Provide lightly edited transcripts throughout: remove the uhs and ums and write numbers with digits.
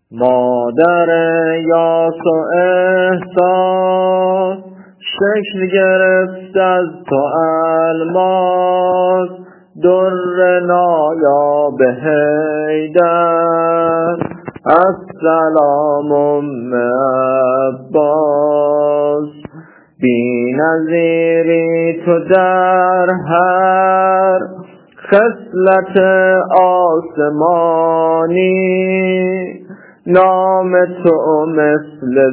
مادر یاس و احساس شکل گرفت از تو الماس، در نایاب حیدر السلام ام عباس. بی نظیری تو در هر خصلت آسمانی، نام تو مثل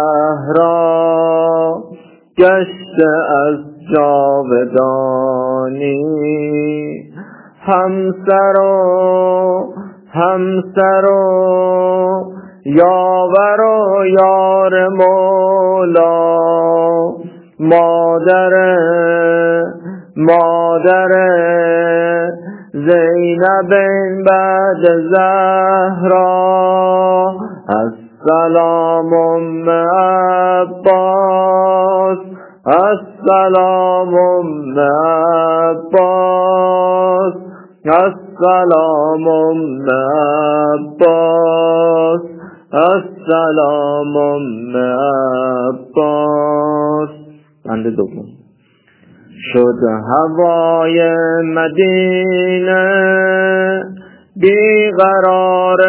زهرا گشته از جاودانی. همسر و یاور و یار مولا، مادر زینب بعد زهرا. السلام ام عباس، السلام ام عباس، السلام ام عباس، السلام ام عباس. بند دوم. شد هوای مدینه بیقرار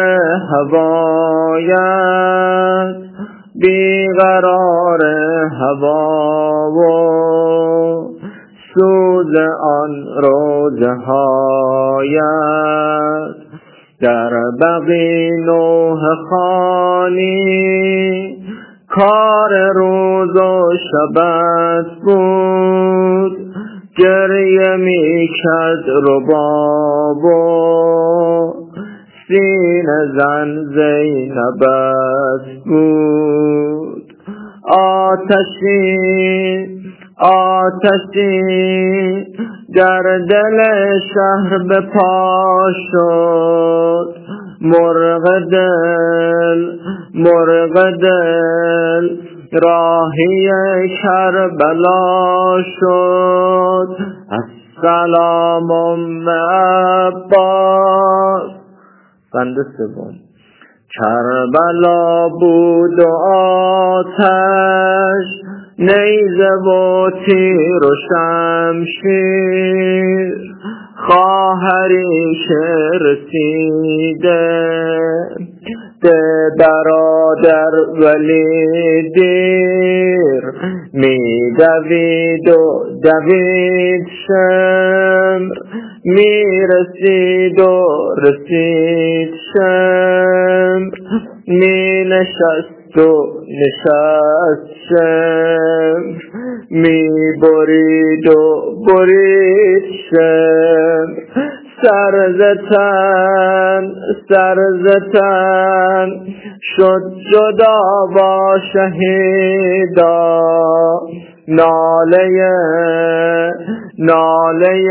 هوایت، بیقرار هوا و سوز آن روزه هایت. در بقی نوح خانی کار روز و شبت بود، گریه می کرد رباب و سینه زن زینبت بود. آتشی در دل شهر به پا شد، مرغ دل راهی کربلا شد. السلام ام عباس. بند سوم. کربلا بود و آتش، نیزه و تیر و شمشیر، خواهری که رسیده به برادر ولی دیر، می دوید و دوید شمر، می رسید و رسید شمر، می نشست و نشست شمر، می برید و برید شمر. سرزتن شد جدا با شهیدا، ناله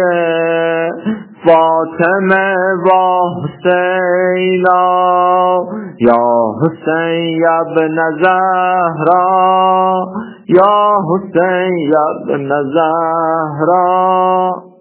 فاطمه و حسینا. یا حسین ابن زهرا، یا حسین ابن زهرا.